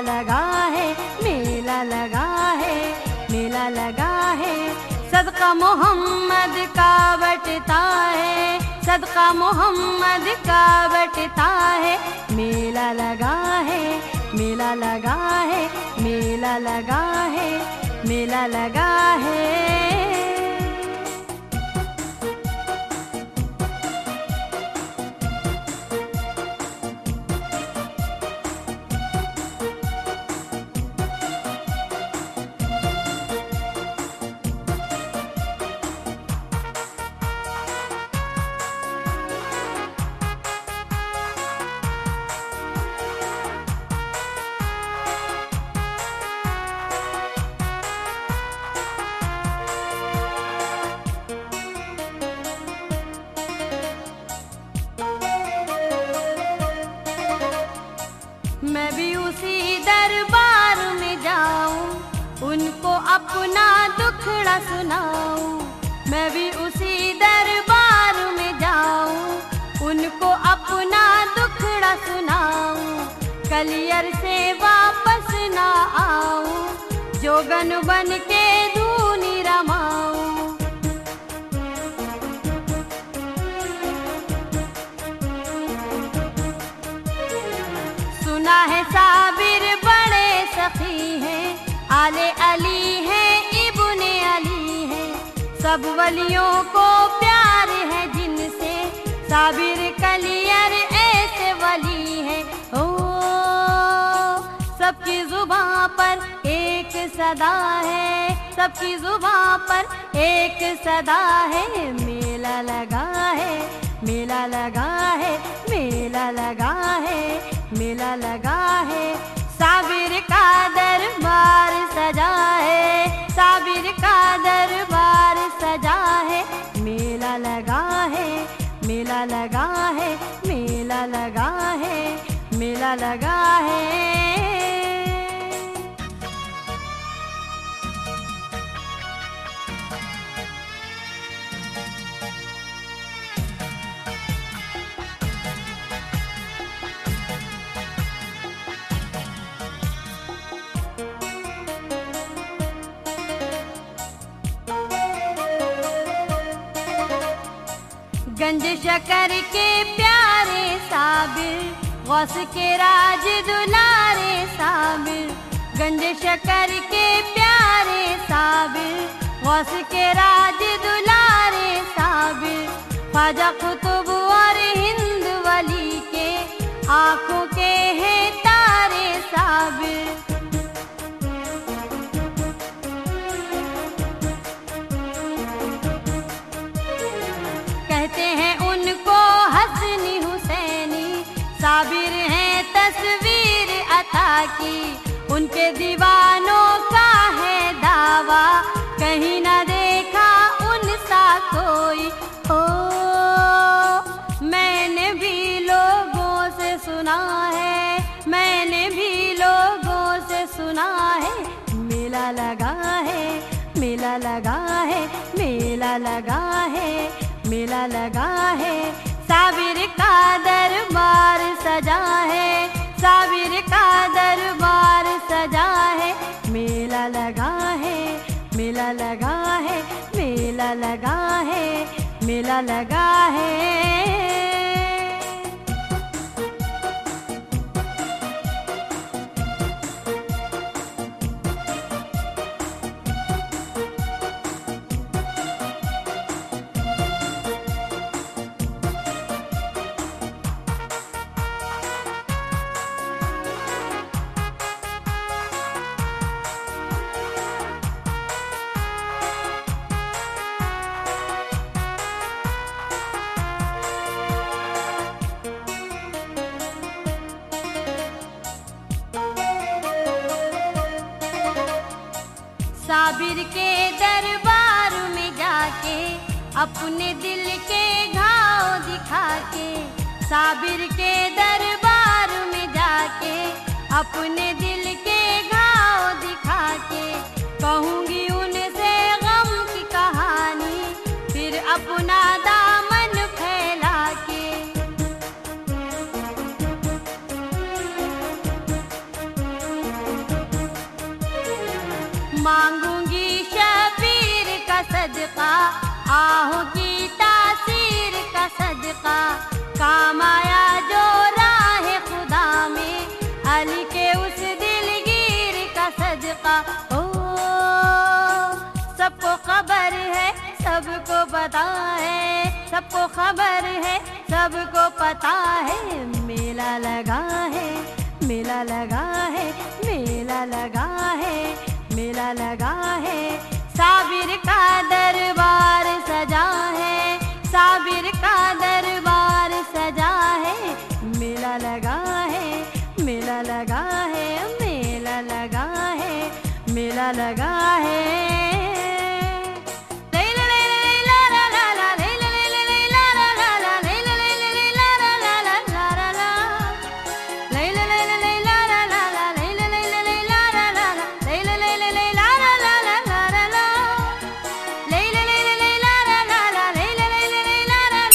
लगा है, मेला लगा है, मेला लगा है। सदका मोहम्मद का बटता है, सदका मोहम्मद का बटता है। मेला लगा है, मेला लगा है, मेला लगा है, मेला लगा है। मैं भी उसी दरबार में जाऊं, उनको अपना दुखड़ा सुनाऊं। मैं भी उसी दरबार में जाऊं, उनको अपना दुखड़ा सुनाऊं। कलियर से वापस ना आऊं, जोगन बन के धूनी रमाऊं। सुना है साबिर बड़े सखी हैं, आले अली हैं, इब्ने अली हैं। सब वलियों को प्यार है जिनसे, साबिर कलियर ऐसे वली हैं। ओ सबकी जुबां पर एक सदा है, सबकी जुबां पर एक सदा है। मेला लगा है, मेला लगा है, मेला लगा है, मेला लगा है। साबिर का दरबार सजा है, साबिर का दरबार सजा है। मेला लगा है, मेला लगा है, मेला लगा है, मेला लगा है। गंज शकर के प्यारे साबिर, गौस के राज दुलारे साबिर। गंज शकर के प्यारे साबिर, गौस के राज दुलारे साबिर। ख्वाजा कुतुब और हिंद वली के आंखों के हैं तारे साबिर। कहते हैं उनको हसनी हुसैनी, साबिर हैं तस्वीर अता की। उनके दीवानों का है दावा, कहीं न देखा उनसा कोई। ओ मैंने भी लोगों से सुना है, मैंने भी लोगों से सुना है। मेला लगा है, मेला लगा है, मेला लगा है, मेला लगा है। साबिर का दरबार सजा है, साबिर का दरबार सजा है। मेला लगा है, मेला लगा है, मेला लगा है, मेला लगा है। साबिर के दरबार में जाके, अपने दिल के घाव दिखा के। साबिर के दरबार में जाके, अपने दिल के घाव दिखा के। कहूँगी उनसे गम की कहानी, फिर अपना दामन फैला के। मांगूंगी शबीर का सदका, आहों की तासीर का सदका, काम आया जो राह खुदा में, अली के उस दिलगीर का सदका। ओ सबको खबर है, सबको पता है, सबको खबर है, सबको पता है, मेला लगा है, मेला लगा है, मेला लगा है, मेला लगा है। साबिर का दरबार सजा है, साबिर का दरबार सजा है, मेला लगा है, मेला लगा है, मेला लगा है, मेला लगा